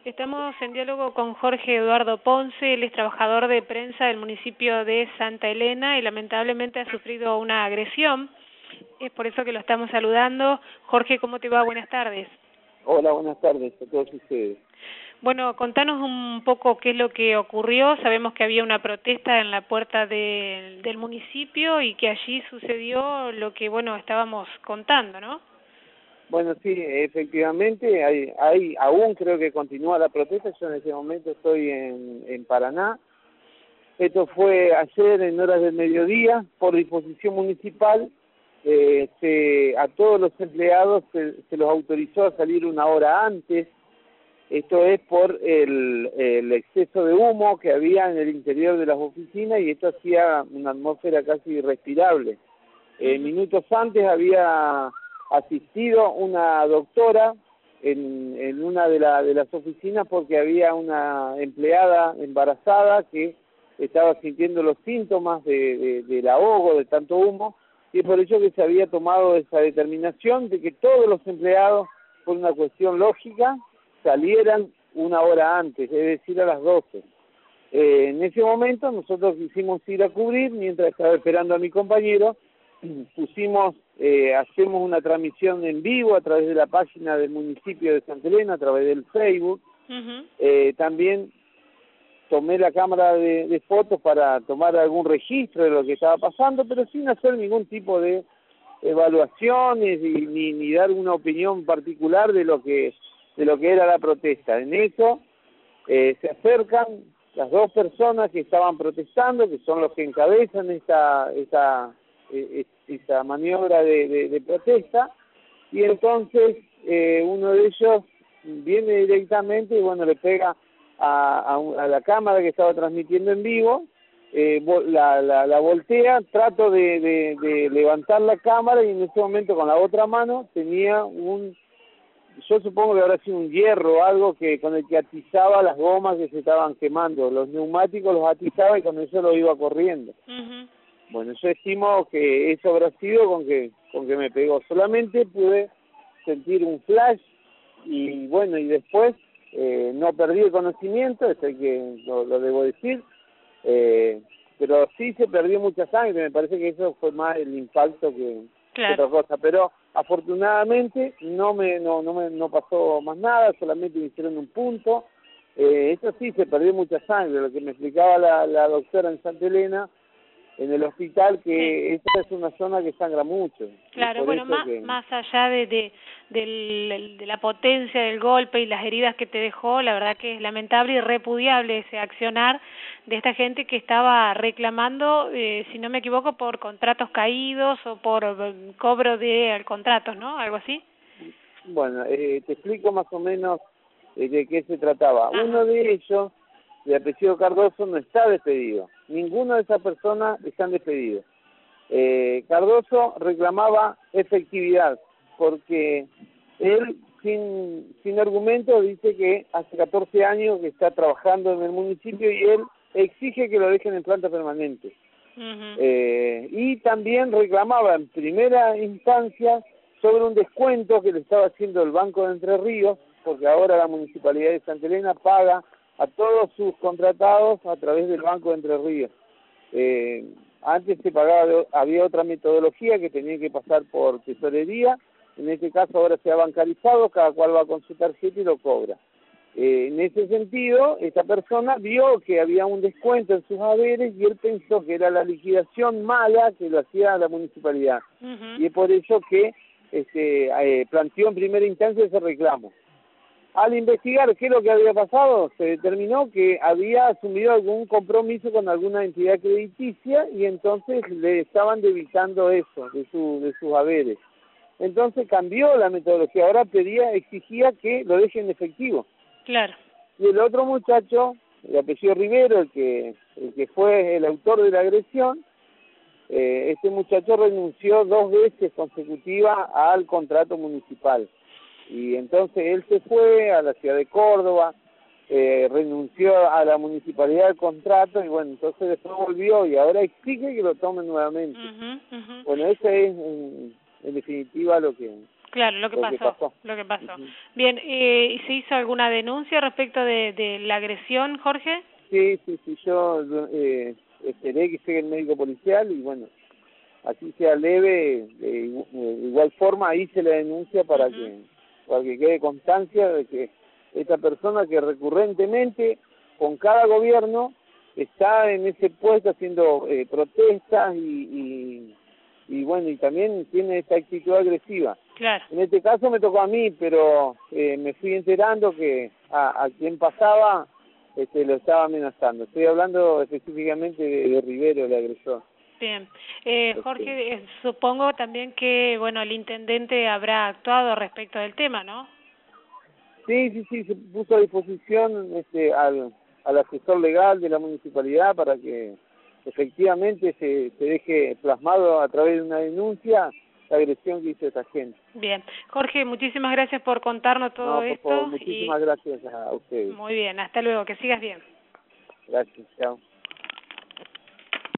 Estamos en diálogo con Jorge Eduardo Ponce, él es trabajador de prensa del municipio de Santa Elena y lamentablemente ha sufrido una agresión. Es por eso que lo estamos saludando. Jorge, ¿cómo te va? Buenas tardes. Hola, buenas tardes a todos ustedes. Bueno, contanos un poco qué es lo que ocurrió. Sabemos que había una protesta en la puerta del municipio y que allí sucedió lo que, bueno, estábamos contando, ¿no? Bueno, sí, efectivamente, hay aún creo que continúa la protesta. Yo en este momento estoy en Paraná. Esto fue ayer en horas del mediodía, por disposición municipal. A todos los empleados se los autorizó a salir una hora antes. Esto es por el exceso de humo que había en el interior de las oficinas y esto hacía una atmósfera casi irrespirable. Minutos antes había asistido una doctora en una de las oficinas porque había una empleada embarazada que estaba sintiendo los síntomas del ahogo de tanto humo, y es por ello que se había tomado esa determinación de que todos los empleados, por una cuestión lógica, salieran una hora antes, es decir, a las 12. En ese momento nosotros quisimos ir a cubrir, mientras estaba esperando a mi compañero, hacemos una transmisión en vivo a través de la página del municipio de Santa Elena, a través del Facebook. También tomé la cámara de fotos para tomar algún registro de lo que estaba pasando, pero sin hacer ningún tipo de evaluaciones ni dar una opinión particular de lo que era la protesta. En eso se acercan las dos personas que estaban protestando, que son los que encabezan esta maniobra de protesta, y entonces uno de ellos viene directamente y bueno, le pega a la cámara que estaba transmitiendo en vivo, la voltea, trato de levantar la cámara y en ese momento con la otra mano tenía yo supongo que habrá sido un hierro o algo con el que atizaba las gomas que se estaban quemando, los neumáticos los atizaba y con eso lo iba corriendo. Bueno, yo estimo que eso habrá sido con que me pegó. Solamente pude sentir un flash y bueno, y después no perdí el conocimiento, que lo debo decir, pero sí se perdió mucha sangre. Me parece que eso fue más el impacto que otra cosa, pero afortunadamente no pasó más nada, solamente me hicieron un punto. Eso sí, se perdió mucha sangre, lo que me explicaba la doctora en Santa Elena, en el hospital, que esta es una zona que sangra mucho. Claro, bueno, más allá de la potencia del golpe y las heridas que te dejó, la verdad que es lamentable y repudiable ese accionar de esta gente que estaba reclamando, si no me equivoco, por contratos caídos o por cobro de contratos, ¿no? Algo así. Bueno, te explico más o menos de qué se trataba. Uno de ellos, de apellido Cardoso, no está despedido. Ninguno de esas personas están despedidos. Cardoso reclamaba efectividad, porque él, sin argumento, dice que hace 14 años que está trabajando en el municipio y él exige que lo dejen en planta permanente. Y también reclamaba en primera instancia sobre un descuento que le estaba haciendo el Banco de Entre Ríos, porque ahora la Municipalidad de Santa Elena paga a todos sus contratados a través del Banco de Entre Ríos. Antes se pagaba, había otra metodología que tenía que pasar por tesorería. En este caso ahora se ha bancarizado, cada cual va con su tarjeta y lo cobra. En ese sentido, esta persona vio que había un descuento en sus haberes y él pensó que era la liquidación mala que lo hacía la municipalidad. Y es por eso que planteó en primera instancia ese reclamo. Al investigar qué es lo que había pasado, se determinó que había asumido algún compromiso con alguna entidad crediticia y entonces le estaban debitando eso de sus haberes. Entonces cambió la metodología, ahora exigía que lo dejen en efectivo. Claro. Y el otro muchacho, el apellido Rivero, el que fue el autor de la agresión, este muchacho renunció 2 veces consecutivas al contrato municipal. Y entonces él se fue a la ciudad de Córdoba, renunció a la municipalidad del contrato y bueno, entonces después volvió y ahora exige que lo tomen nuevamente. Bueno, eso es en definitiva lo que Claro, lo que pasó. Bien, ¿y se hizo alguna denuncia respecto de la agresión, Jorge? Sí, yo esperé que llegue el médico policial y bueno, así sea leve, de igual forma hice la denuncia para que quede constancia de que esta persona que recurrentemente, con cada gobierno, está en ese puesto haciendo protestas y bueno, y también tiene esta actitud agresiva. Claro. En este caso me tocó a mí, pero me fui enterando que a quien pasaba lo estaba amenazando. Estoy hablando específicamente de Rivero, el agresor. Bien. Jorge, supongo también que, bueno, el intendente habrá actuado respecto del tema, ¿no? Sí, se puso a disposición al asesor legal de la municipalidad para que efectivamente se deje plasmado a través de una denuncia la agresión que hizo esta gente. Bien. Jorge, muchísimas gracias por contarnos todo esto. Por favor, muchísimas gracias a ustedes. Muy bien, hasta luego, que sigas bien. Gracias, chao.